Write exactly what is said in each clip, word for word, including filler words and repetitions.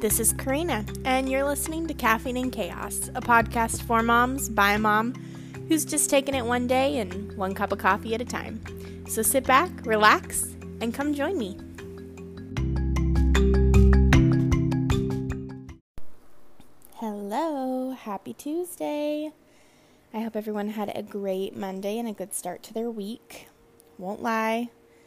this is Karina, and you're listening to Caffeine and Chaos, a podcast for moms by a mom who's just taking it one day and one cup of coffee at a time. So sit back, relax, and come join me. Hello, happy Tuesday. I hope everyone had a great Monday and a good start to their week. Won't lie,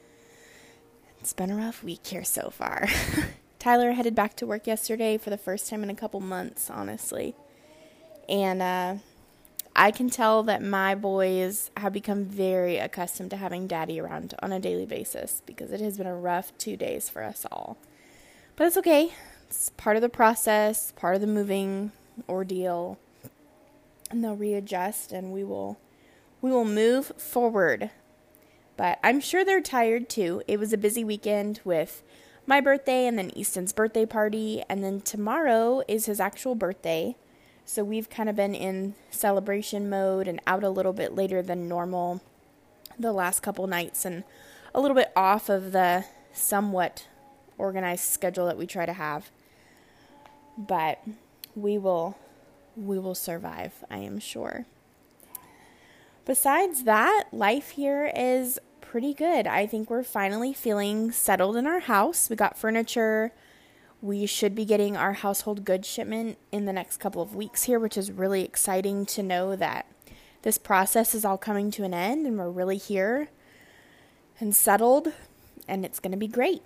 it's been a rough week here so far. Tyler headed back to work yesterday for the first time in a couple months, honestly. And uh, I can tell that my boys have become very accustomed to having daddy around on a daily basis because it has been a rough two days for us all. But it's okay. It's part of the process, part of the moving ordeal. And they'll readjust and we will we will move forward. But I'm sure they're tired too. It was a busy weekend with my birthday and then Easton's birthday party, and then tomorrow is his actual birthday. So we've kind of been in celebration mode and out a little bit later than normal the last couple nights and a little bit off of the somewhat organized schedule that we try to have. But we will we will survive, I am sure. Besides that, life here is pretty good. I think we're finally feeling settled in our house. We got furniture. We should be getting our household goods shipment in the next couple of weeks here, which is really exciting to know that this process is all coming to an end and we're really here and settled, and it's going to be great.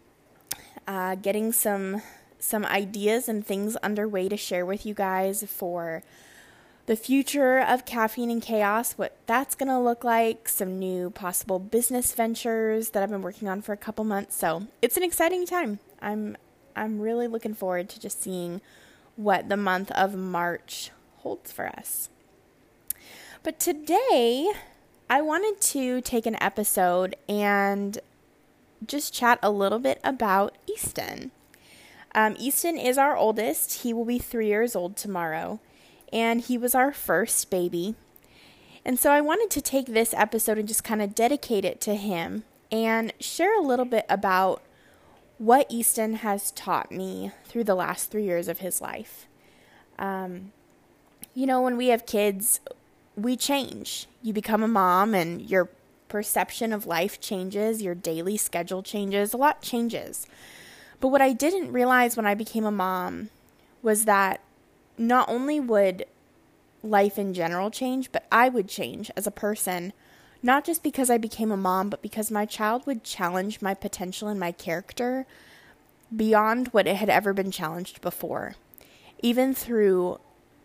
Uh, getting some some ideas and things underway to share with you guys for the future of Caffeine and Chaos, what that's going to look like, some new possible business ventures that I've been working on for a couple months. So it's an exciting time. I'm I'm really looking forward to just seeing what the month of March holds for us. But today, I wanted to take an episode and just chat a little bit about Easton. Um, Easton is our oldest. He will be three years old tomorrow. And he was our first baby. And so I wanted to take this episode and just kind of dedicate it to him and share a little bit about what Easton has taught me through the last three years of his life. Um, you know, when we have kids, we change. You become a mom and your perception of life changes, your daily schedule changes, a lot changes. But what I didn't realize when I became a mom was that not only would life in general change, but I would change as a person, not just because I became a mom, but because my child would challenge my potential and my character beyond what it had ever been challenged before. Even through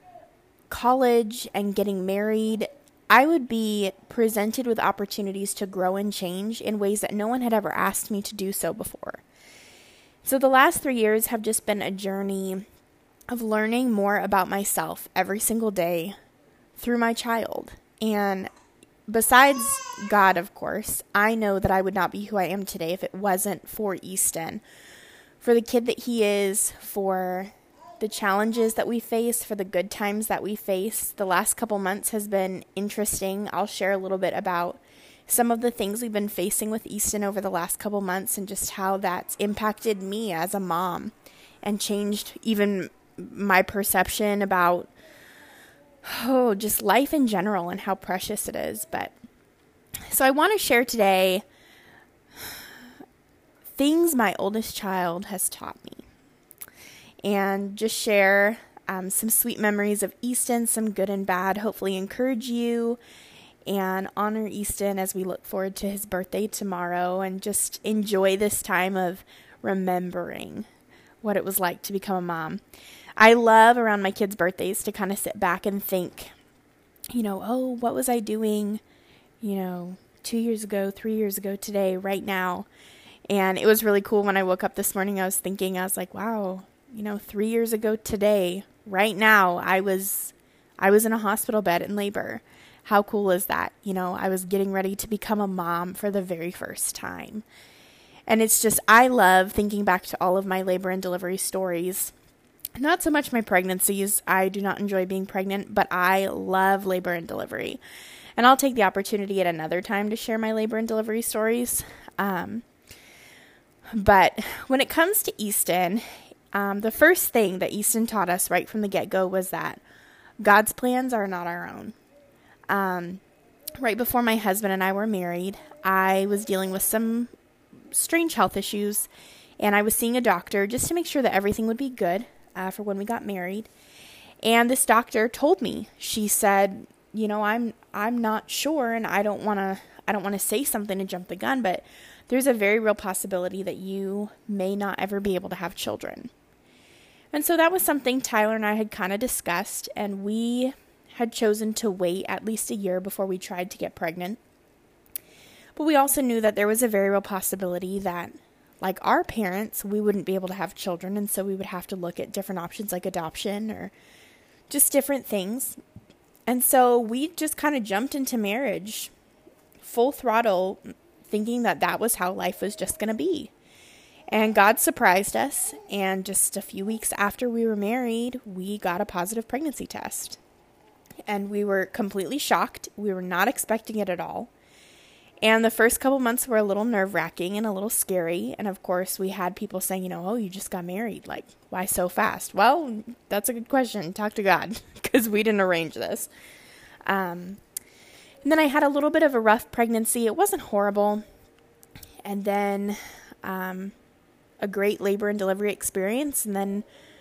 college and getting married, I would be presented with opportunities to grow and change in ways that no one had ever asked me to do so before. So the last three years have just been a journey of learning more about myself every single day through my child. And besides God, of course, I know that I would not be who I am today if it wasn't for Easton, for the kid that he is, for the challenges that we face, for the good times that we face. The last couple months has been interesting. I'll share a little bit about some of the things we've been facing with Easton over the last couple months and just how that's impacted me as a mom and changed even my perception about, oh, just life in general and how precious it is. But so I want to share today things my oldest child has taught me and just share um, some sweet memories of Easton, some good and bad, hopefully encourage you and honor Easton as we look forward to his birthday tomorrow and just enjoy this time of remembering what it was like to become a mom. I love around my kids' birthdays to kind of sit back and think, you know, oh, what was I doing, you know, two years ago, three years ago today, right now. And it was really cool when I woke up this morning. I was thinking, I was like, wow, you know, three years ago today, right now, I was, I was in a hospital bed in labor. How cool is that? You know, I was getting ready to become a mom for the very first time. And it's just, I love thinking back to all of my labor and delivery stories. Not so much my pregnancies. I do not enjoy being pregnant, but I love labor and delivery. And I'll take the opportunity at another time to share my labor and delivery stories. Um, but when it comes to Easton, Um, the first thing that Easton taught us right from the get-go was that God's plans are not our own. Um, right before my husband and I were married, I was dealing with some strange health issues, and I was seeing a doctor just to make sure that everything would be good uh, for when we got married. And this doctor told me, she said, you know, I'm I'm not sure, and I don't want to I don't want to say something to jump the gun, but there's a very real possibility that you may not ever be able to have children. And so that was something Tyler and I had kind of discussed, and we had chosen to wait at least a year before we tried to get pregnant. But we also knew that there was a very real possibility that, like our parents, we wouldn't be able to have children, and so we would have to look at different options like adoption or just different things. And so we just kind of jumped into marriage full throttle, thinking that that was how life was just going to be. And God surprised us, and just a few weeks after we were married, we got a positive pregnancy test. And we were completely shocked. We were not expecting it at all. And the first couple months were a little nerve-wracking and a little scary. And of course, we had people saying, you know, oh, you just got married. Like, why so fast? Well, that's a good question. Talk to God, because we didn't arrange this. Um, and then I had a little bit of a rough pregnancy. It wasn't horrible. And then um, a great labor and delivery experience. And then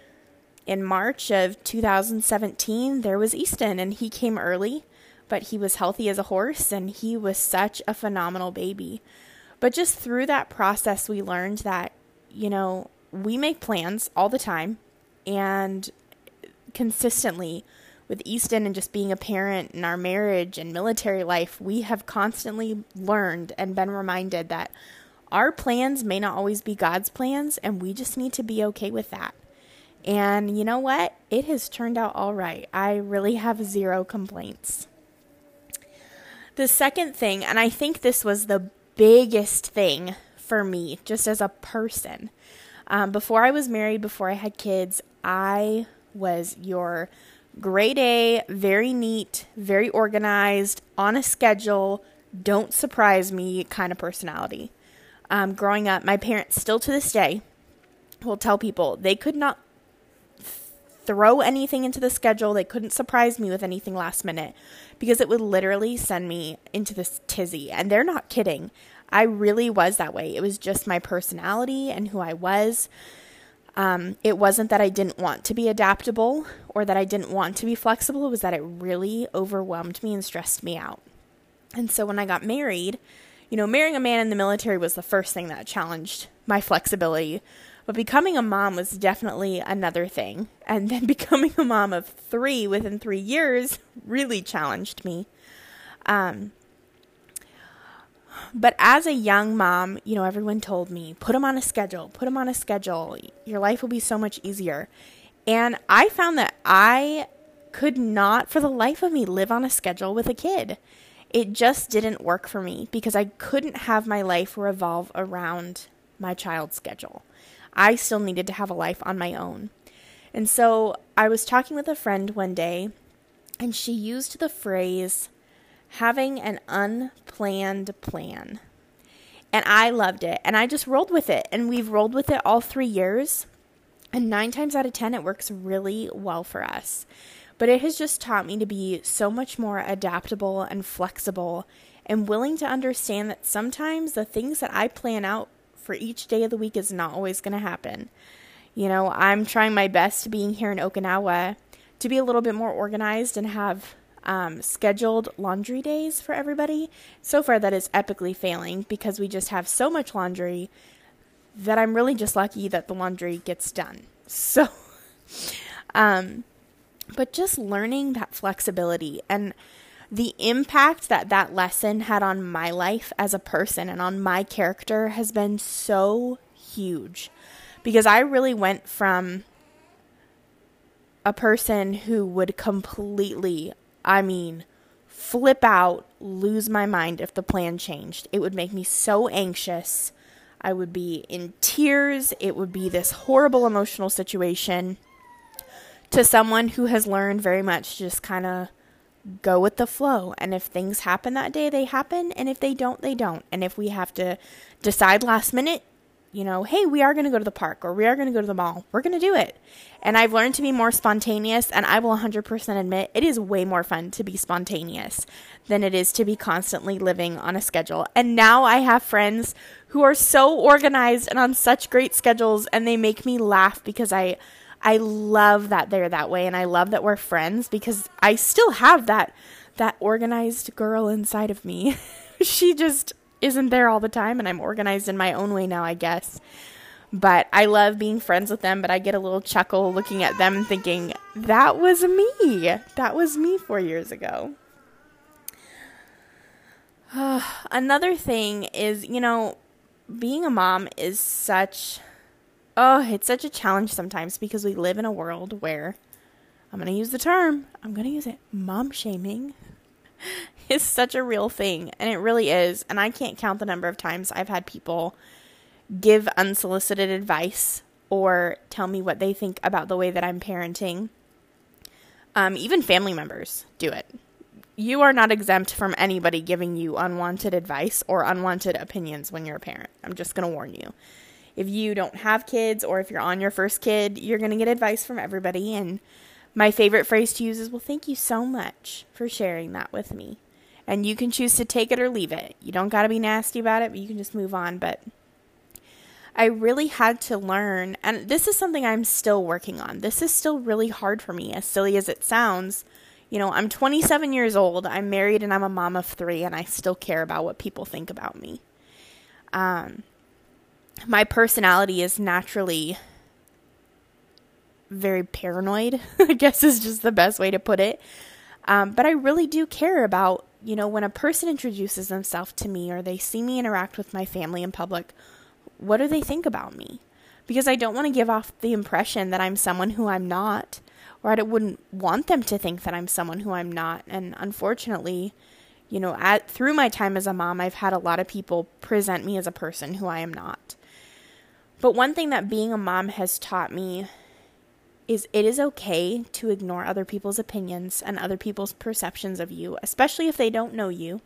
in March of two thousand seventeen, there was Easton, and he came early. But he was healthy as a horse, and he was such a phenomenal baby. But just through that process, we learned that, you know, we make plans all the time, and consistently with Easton and just being a parent in our marriage and military life, we have constantly learned and been reminded that our plans may not always be God's plans, and we just need to be okay with that. And you know what? It has turned out all right. I really have zero complaints. The second thing, and I think this was the biggest thing for me, just as a person, um, before I was married, before I had kids, I was your grade A, very neat, very organized, on a schedule, don't surprise me kind of personality. Um, growing up, my parents still to this day will tell people they could not throw anything into the schedule. They couldn't surprise me with anything last minute because it would literally send me into this tizzy. And they're not kidding. I really was that way. It was just my personality and who I was. Um, it wasn't that I didn't want to be adaptable or that I didn't want to be flexible. It was that it really overwhelmed me and stressed me out. And so when I got married, you know, marrying a man in the military was the first thing that challenged my flexibility. But becoming a mom was definitely another thing. And then becoming a mom of three within three years really challenged me. Um, but as a young mom, you know, everyone told me, put them on a schedule, put them on a schedule. Your life will be so much easier. And I found that I could not, for the life of me, live on a schedule with a kid. It just didn't work for me because I couldn't have my life revolve around my child's schedule. I still needed to have a life on my own. And so I was talking with a friend one day, and she used the phrase, having an unplanned plan. And I loved it. And I just rolled with it. And we've rolled with it all three years. And nine times out of ten, it works really well for us. But it has just taught me to be so much more adaptable and flexible and willing to understand that sometimes the things that I plan out for each day of the week is not always going to happen. You know, I'm trying my best being here in Okinawa to be a little bit more organized and have um, scheduled laundry days for everybody. So far that is epically failing because we just have so much laundry that I'm really just lucky that the laundry gets done. So, um, but just learning that flexibility and the impact that that lesson had on my life as a person and on my character has been so huge because I really went from a person who would completely, I mean, flip out, lose my mind if the plan changed. It would make me so anxious. I would be in tears. It would be this horrible emotional situation, to someone who has learned very much just kind of go with the flow. And if things happen that day, they happen. And if they don't, they don't. And if we have to decide last minute, you know, hey, we are going to go to the park or we are going to go to the mall. We're going to do it. And I've learned to be more spontaneous, and I will one hundred percent admit it is way more fun to be spontaneous than it is to be constantly living on a schedule. And now I have friends who are so organized and on such great schedules, and they make me laugh because I I love that they're that way, and I love that we're friends because I still have that that organized girl inside of me. She just isn't there all the time, and I'm organized in my own way now, I guess. But I love being friends with them, but I get a little chuckle looking at them and thinking, that was me. That was me four years ago. Uh, another thing is, you know, being a mom is such, oh, it's such a challenge sometimes because we live in a world where, I'm going to use the term, I'm going to use it, mom shaming is such a real thing, and it really is. And I can't count the number of times I've had people give unsolicited advice or tell me what they think about the way that I'm parenting. Um, even family members do it. You are not exempt from anybody giving you unwanted advice or unwanted opinions when you're a parent. I'm just going to warn you. If you don't have kids or if you're on your first kid, you're going to get advice from everybody. And my favorite phrase to use is, well, thank you so much for sharing that with me. And you can choose to take it or leave it. You don't got to be nasty about it, but you can just move on. But I really had to learn, and this is something I'm still working on. This is still really hard for me, as silly as it sounds. You know, I'm twenty-seven years old, I'm married, and I'm a mom of three, and I still care about what people think about me. Um, my personality is naturally very paranoid, I guess is just the best way to put it. Um, but I really do care about, you know, when a person introduces themselves to me or they see me interact with my family in public, what do they think about me? Because I don't want to give off the impression that I'm someone who I'm not, or I wouldn't want them to think that I'm someone who I'm not. And unfortunately, you know, at, through my time as a mom, I've had a lot of people present me as a person who I am not. But one thing that being a mom has taught me is it is okay to ignore other people's opinions and other people's perceptions of you, especially if they don't know you.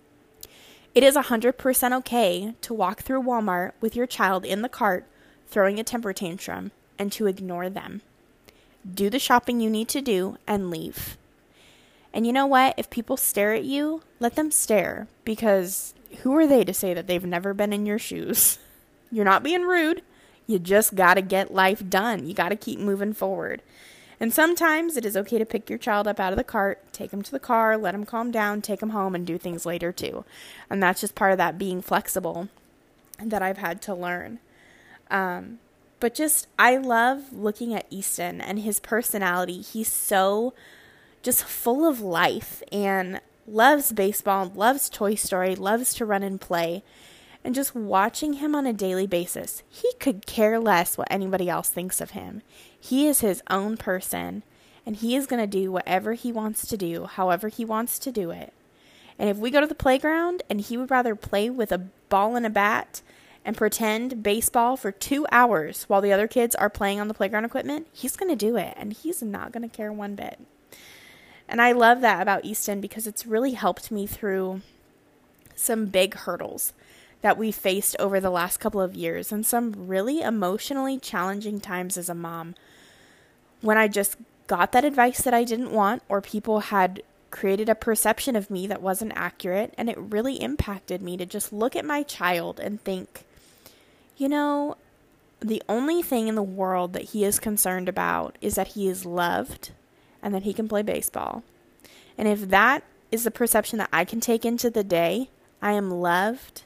It is one hundred percent okay to walk through Walmart with your child in the cart, throwing a temper tantrum, and to ignore them. Do the shopping you need to do and leave. And you know what? If people stare at you, let them stare, because who are they to say that they've never been in your shoes? You're not being rude. You just got to get life done. You got to keep moving forward. And sometimes it is okay to pick your child up out of the cart, take them to the car, let them calm down, take them home, and do things later too. And that's just part of that being flexible that I've had to learn. Um, but just, I love looking at Easton and his personality. He's so just full of life and loves baseball, loves Toy Story, loves to run and play. And just watching him on a daily basis, he could care less what anybody else thinks of him. He is his own person, and he is going to do whatever he wants to do, however he wants to do it. And if we go to the playground and he would rather play with a ball and a bat and pretend baseball for two hours while the other kids are playing on the playground equipment, he's going to do it, and he's not going to care one bit. And I love that about Easton because it's really helped me through some big hurdles that we faced over the last couple of years and some really emotionally challenging times as a mom when I just got that advice that I didn't want, or people had created a perception of me that wasn't accurate, and it really impacted me to just look at my child and think, you know, the only thing in the world that he is concerned about is that he is loved and that he can play baseball. And if that is the perception that I can take into the day, I am loved,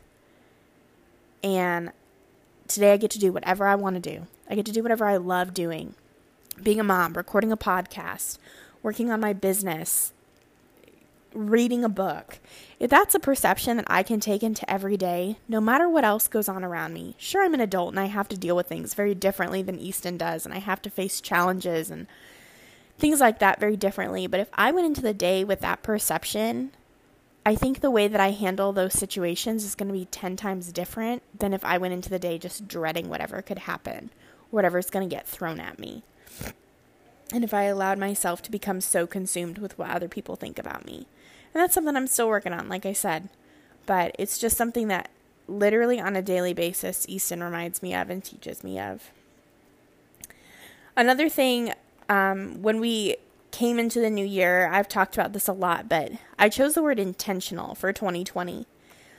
and today I get to do whatever I want to do. I get to do whatever I love doing. Being a mom, recording a podcast, working on my business, reading a book. If that's a perception that I can take into every day, no matter what else goes on around me. Sure, I'm an adult and I have to deal with things very differently than Easton does, and I have to face challenges and things like that very differently. But if I went into the day with that perception, I think the way that I handle those situations is going to be ten times different than if I went into the day just dreading whatever could happen, whatever's going to get thrown at me. And if I allowed myself to become so consumed with what other people think about me. And that's something I'm still working on, like I said. But it's just something that literally on a daily basis, Easton reminds me of and teaches me of. Another thing, um, when we came into the new year, I've talked about this a lot, but I chose the word intentional for twenty twenty.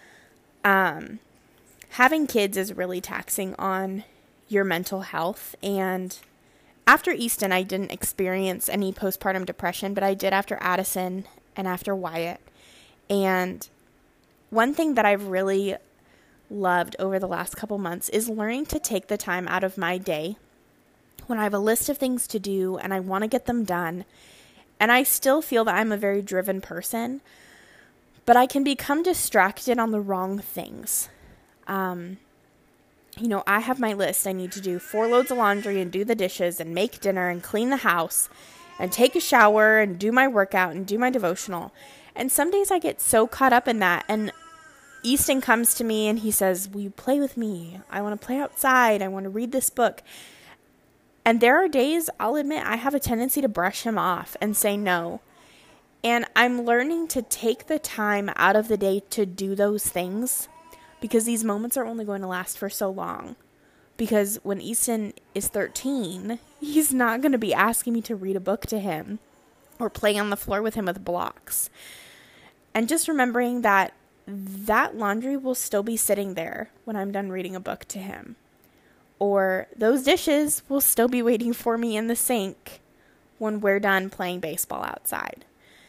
Um, having kids is really taxing on your mental health, and after Easton, I didn't experience any postpartum depression, but I did after Addison and after Wyatt. And one thing that I've really loved over the last couple months is learning to take the time out of my day when I have a list of things to do and I want to get them done. And I still feel that I'm a very driven person, but I can become distracted on the wrong things. Um, you know, I have my list. I need to do four loads of laundry and do the dishes and make dinner and clean the house and take a shower and do my workout and do my devotional. And some days I get so caught up in that. And Easton comes to me and he says, will you play with me? I want to play outside. I want to read this book. And there are days, I'll admit, I have a tendency to brush him off and say no. And I'm learning to take the time out of the day to do those things, because these moments are only going to last for so long. Because when Easton is thirteen, he's not going to be asking me to read a book to him or play on the floor with him with blocks. And just remembering that that laundry will still be sitting there when I'm done reading a book to him. Or those dishes will still be waiting for me in the sink when we're done playing baseball outside.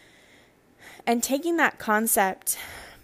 And taking that concept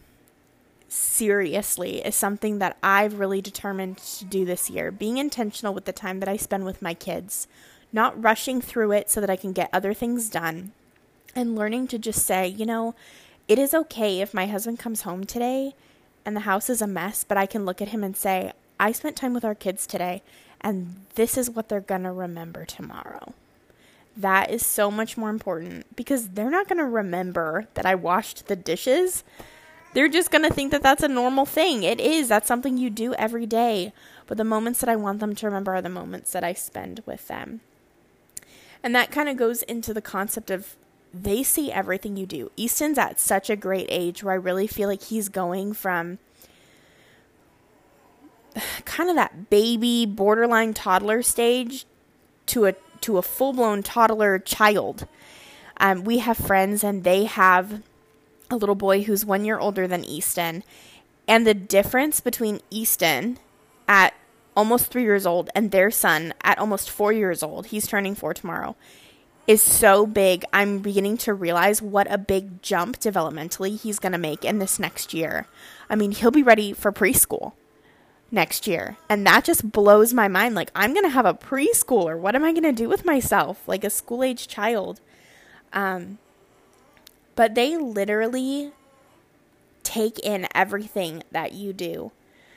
seriously is something that I've really determined to do this year. Being intentional with the time that I spend with my kids, not rushing through it so that I can get other things done, and learning to just say, you know, it is okay if my husband comes home today and the house is a mess, but I can look at him and say, I spent time with our kids today, and this is what they're going to remember tomorrow. That is so much more important, because they're not going to remember that I washed the dishes. They're just going to think that that's a normal thing. It is. That's something you do every day. But the moments that I want them to remember are the moments that I spend with them. And that kind of goes into the concept of they see everything you do. Easton's at such a great age where I really feel like he's going from kind of that baby, borderline toddler stage to a to a full-blown toddler child. Um, we have friends and they have a little boy who's one year older than Easton. And the difference between Easton at almost three years old and their son at almost four years old, he's turning four tomorrow, is so big. I'm beginning to realize what a big jump developmentally he's going to make in this next year. I mean, he'll be ready for preschool next year. And that just blows my mind. Like, I'm going to have a preschooler. What am I going to do with myself? Like a school-age child. Um, but they literally take in everything that you do.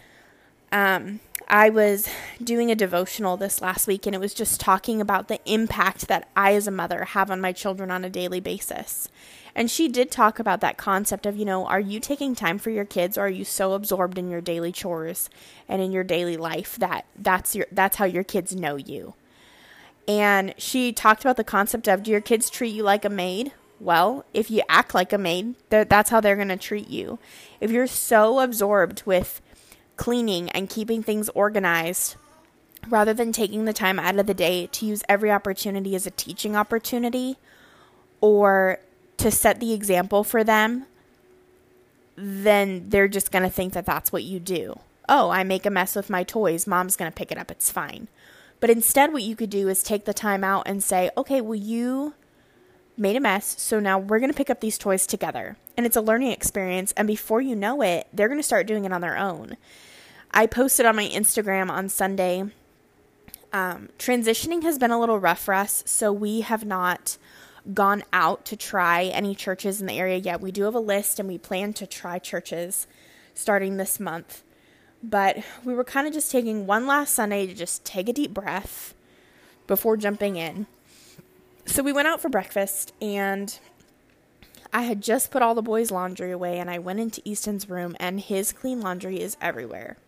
Um, I was doing a devotional this last week, and it was just talking about the impact that I as a mother have on my children on a daily basis. And she did talk about that concept of, you know, are you taking time for your kids, or are you so absorbed in your daily chores and in your daily life that that's your that's how your kids know you? And she talked about the concept of, do your kids treat you like a maid? Well, if you act like a maid, that's how they're going to treat you. If you're so absorbed with cleaning and keeping things organized, rather than taking the time out of the day to use every opportunity as a teaching opportunity or to set the example for them, then they're just going to think that that's what you do. Oh, I make a mess with my toys. Mom's going to pick it up. It's fine. But instead, what you could do is take the time out and say, okay, well, you made a mess, so now we're going to pick up these toys together. And it's a learning experience, and before you know it, they're going to start doing it on their own. I posted on my Instagram on Sunday, um, transitioning has been a little rough for us, so we have not gone out to try any churches in the area yet. We do have a list, and we plan to try churches starting this month. But we were kind of just taking one last Sunday to just take a deep breath before jumping in. So we went out for breakfast, and I had just put all the boys' laundry away, and I went into Easton's room, and his clean laundry is everywhere.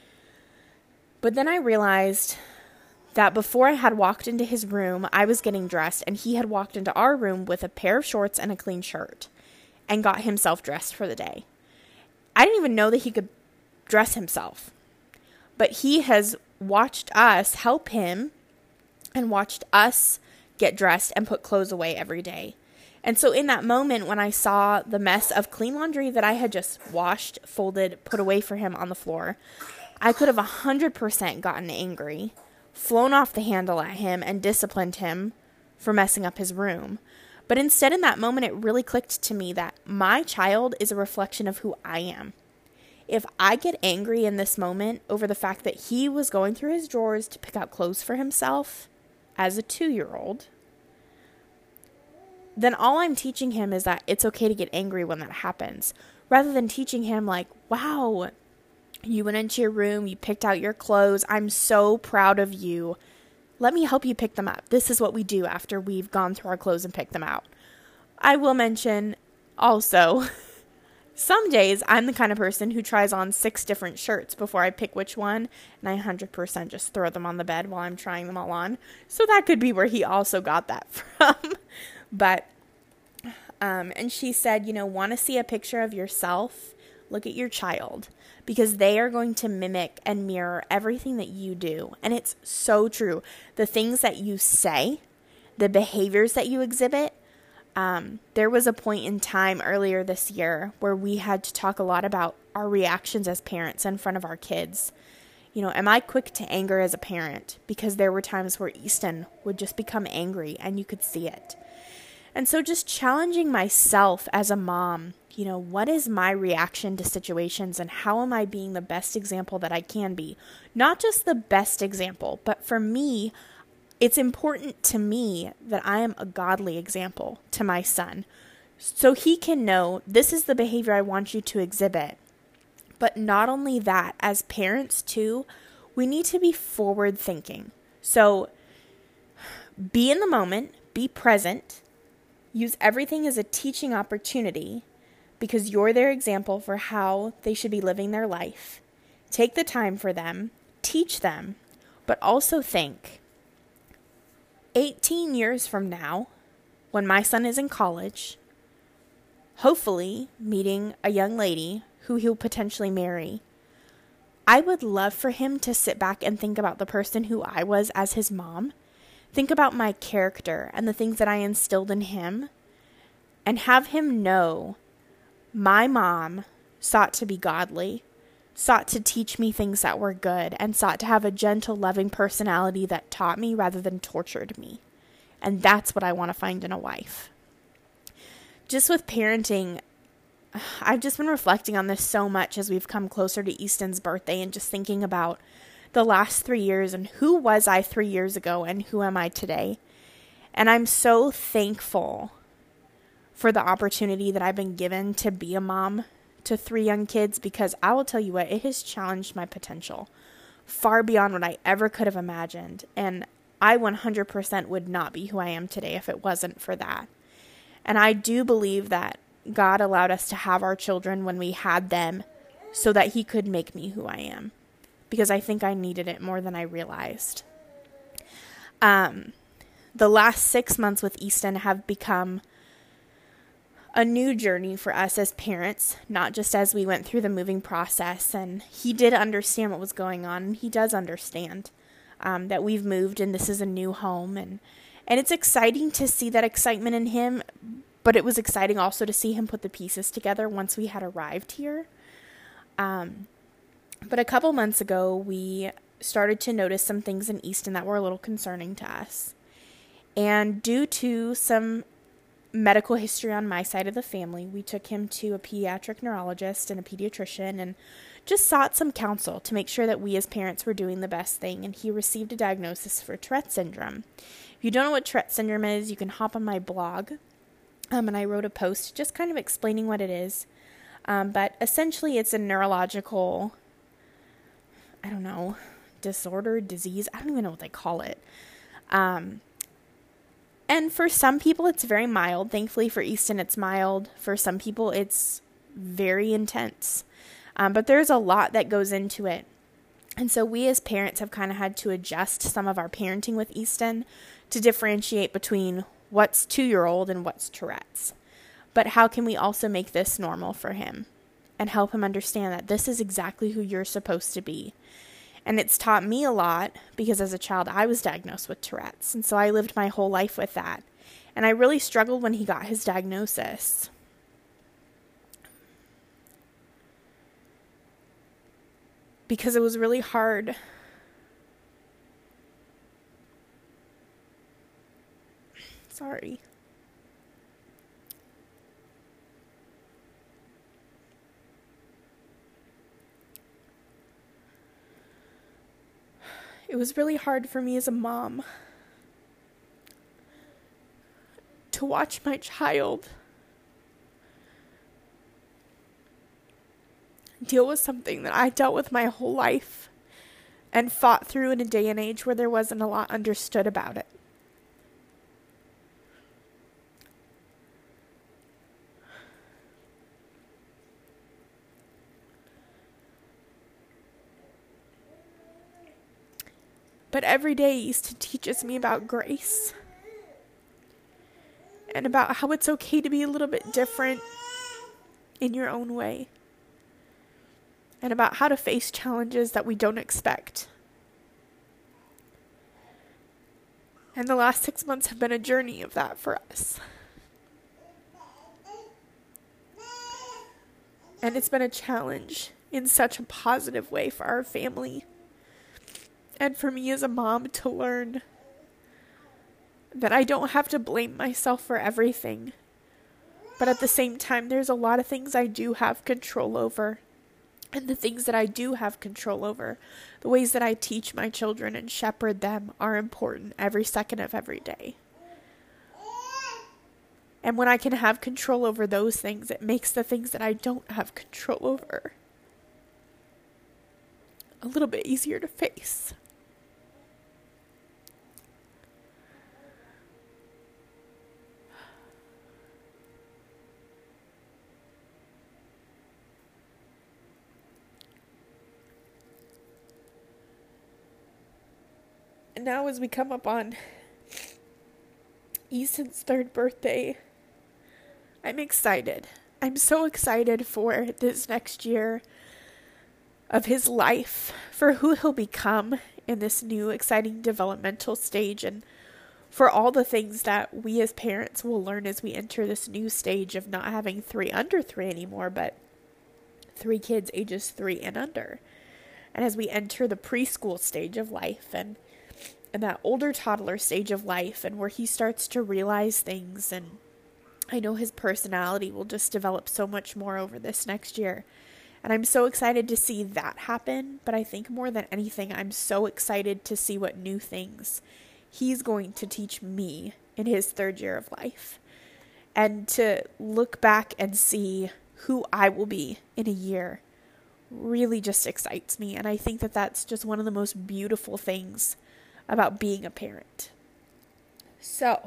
But then I realized that before I had walked into his room, I was getting dressed, and he had walked into our room with a pair of shorts and a clean shirt and got himself dressed for the day. I didn't even know that he could dress himself. But he has watched us help him and watched us get dressed and put clothes away every day. And so in that moment, when I saw the mess of clean laundry that I had just washed, folded, put away for him on the floor, I could have one hundred percent gotten angry, flown off the handle at him, and disciplined him for messing up his room. But instead, in that moment, it really clicked to me that my child is a reflection of who I am. If I get angry in this moment over the fact that he was going through his drawers to pick out clothes for himself as a two-year-old, then all I'm teaching him is that it's okay to get angry when that happens, rather than teaching him like, wow, you went into your room, you picked out your clothes, I'm so proud of you. Let me help you pick them up. This is what we do after we've gone through our clothes and picked them out. I will mention also, some days I'm the kind of person who tries on six different shirts before I pick which one, and I one hundred percent just throw them on the bed while I'm trying them all on. So that could be where he also got that from. But, um, and she said, you know, want to see a picture of yourself? Look at your child, because they are going to mimic and mirror everything that you do. And it's so true. The things that you say, the behaviors that you exhibit. Um, there was a point in time earlier this year where we had to talk a lot about our reactions as parents in front of our kids. You know, am I quick to anger as a parent? Because there were times where Easton would just become angry and you could see it. And so just challenging myself as a mom, you know, what is my reaction to situations and how am I being the best example that I can be? Not just the best example, but for me, it's important to me that I am a godly example to my son. So he can know this is the behavior I want you to exhibit. But not only that, as parents too, we need to be forward thinking. So be in the moment, be present. Use everything as a teaching opportunity because you're their example for how they should be living their life. Take the time for them, teach them, but also think, eighteen years from now, when my son is in college, hopefully meeting a young lady who he'll potentially marry, I would love for him to sit back and think about the person who I was as his mom. Think about my character and the things that I instilled in him, and have him know my mom sought to be godly, sought to teach me things that were good, and sought to have a gentle, loving personality that taught me rather than tortured me. And that's what I want to find in a wife. Just with parenting, I've just been reflecting on this so much as we've come closer to Easton's birthday and just thinking about the last three years and who was I three years ago and who am I today. And I'm so thankful for the opportunity that I've been given to be a mom to three young kids, because I will tell you what, it has challenged my potential far beyond what I ever could have imagined. And I one hundred percent would not be who I am today if it wasn't for that. And I do believe that God allowed us to have our children when we had them so that he could make me who I am, because I think I needed it more than I realized. Um, the last six months with Easton have become a new journey for us as parents, not just as we went through the moving process. And he did understand what was going on, and he does understand um, that we've moved and this is a new home. And, and it's exciting to see that excitement in him, but it was exciting also to see him put the pieces together once we had arrived here. Um, but a couple months ago, we started to notice some things in Easton that were a little concerning to us. And due to some medical history on my side of the family, we took him to a pediatric neurologist and a pediatrician and just sought some counsel to make sure that we as parents were doing the best thing. And he received a diagnosis for Tourette syndrome. If you don't know what Tourette syndrome is, you can hop on my blog. Um, and I wrote a post just kind of explaining what it is. Um, but essentially it's a neurological, I don't know, disorder, disease. I don't even know what they call it. Um, And for some people, it's very mild. Thankfully for Easton, it's mild. For some people, it's very intense. Um, but there's a lot that goes into it. And so we as parents have kind of had to adjust some of our parenting with Easton to differentiate between what's two-year-old and what's Tourette's. But how can we also make this normal for him? and help him understand that this is exactly who you're supposed to be. And it's taught me a lot because as a child, I was diagnosed with Tourette's. And so I lived my whole life with that. And I really struggled when he got his diagnosis. Because it was really hard. Sorry. It was really hard for me as a mom to watch my child deal with something that I dealt with my whole life and fought through in a day and age where there wasn't a lot understood about it. But every day Easton teaches me about grace and about how it's okay to be a little bit different in your own way and about how to face challenges that we don't expect. And the last six months have been a journey of that for us. And it's been a challenge in such a positive way for our family. And for me as a mom to learn that I don't have to blame myself for everything. But at the same time, there's a lot of things I do have control over. And the things that I do have control over, the ways that I teach my children and shepherd them, are important every second of every day. And when I can have control over those things, it makes the things that I don't have control over a little bit easier to face. And now as we come up on Easton's third birthday, I'm excited. I'm so excited for this next year of his life, for who he'll become in this new exciting developmental stage, and for all the things that we as parents will learn as we enter this new stage of not having three under three anymore, but three kids ages three and under. And as we enter the preschool stage of life and and that older toddler stage of life, and where he starts to realize things, and I know his personality will just develop so much more over this next year. And I'm so excited to see that happen, but I think more than anything, I'm so excited to see what new things he's going to teach me in his third year of life. And to look back and see who I will be in a year really just excites me. And I think that that's just one of the most beautiful things about being a parent. So,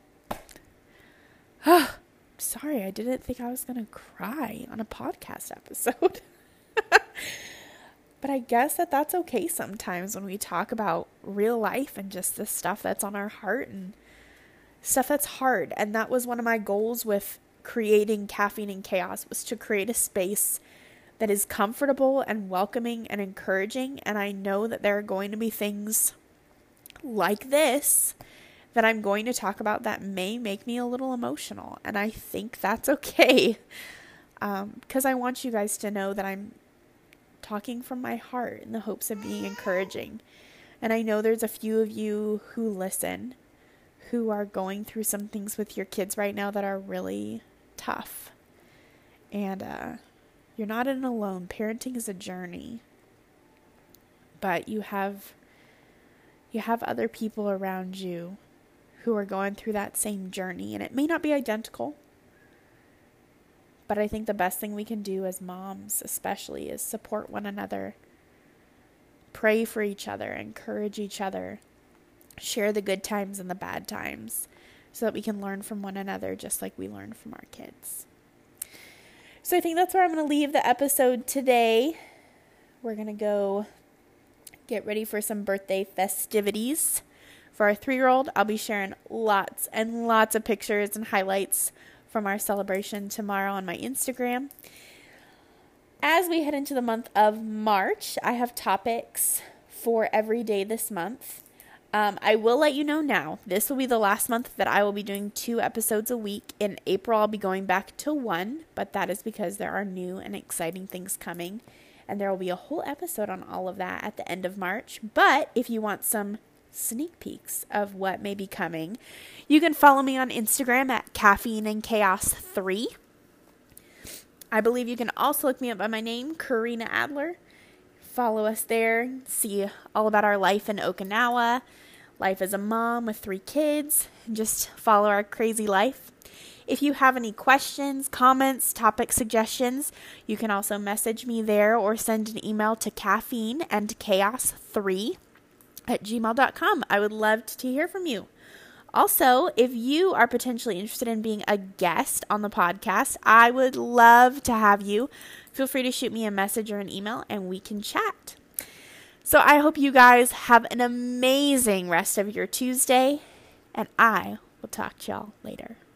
oh, sorry, I didn't think I was going to cry on a podcast episode. But I guess that that's okay sometimes when we talk about real life and just the stuff that's on our heart and stuff that's hard. And that was one of my goals with creating Caffeine and Chaos, was to create a space that is comfortable and welcoming and encouraging. And I know that there are going to be things like this that I'm going to talk about that may make me a little emotional, and I think that's okay, um, because I want you guys to know that I'm talking from my heart in the hopes of being encouraging. And I know there's a few of you who listen who are going through some things with your kids right now that are really tough, and uh, you're not in alone. Parenting is a journey, but you have You have other people around you who are going through that same journey, and it may not be identical, but I think the best thing we can do as moms especially is support one another, pray for each other, encourage each other, share the good times and the bad times so that we can learn from one another just like we learn from our kids. So I think that's where I'm going to leave the episode today. We're going to go get ready for some birthday festivities for our three-year-old. I'll be sharing lots and lots of pictures and highlights from our celebration tomorrow on my Instagram. as we head into the month of March, I have topics for every day this month. Um, I will let you know now, this will be the last month that I will be doing two episodes a week. In April, I'll be going back to one, but that is because there are new and exciting things coming, and there will be a whole episode on all of that at the end of March. But if you want some sneak peeks of what may be coming, you can follow me on Instagram at Caffeine and Chaos three. I believe you can also look me up by my name, Karina Adler. Follow us there, see all about our life in Okinawa, life as a mom with three kids, and just follow our crazy life. If you have any questions, comments, topic suggestions, you can also message me there or send an email to caffeine and chaos three at gmail dot com. I would love to hear from you. Also, if you are potentially interested in being a guest on the podcast, I would love to have you. Feel free to shoot me a message or an email and we can chat. So I hope you guys have an amazing rest of your Tuesday, and I will talk to y'all later.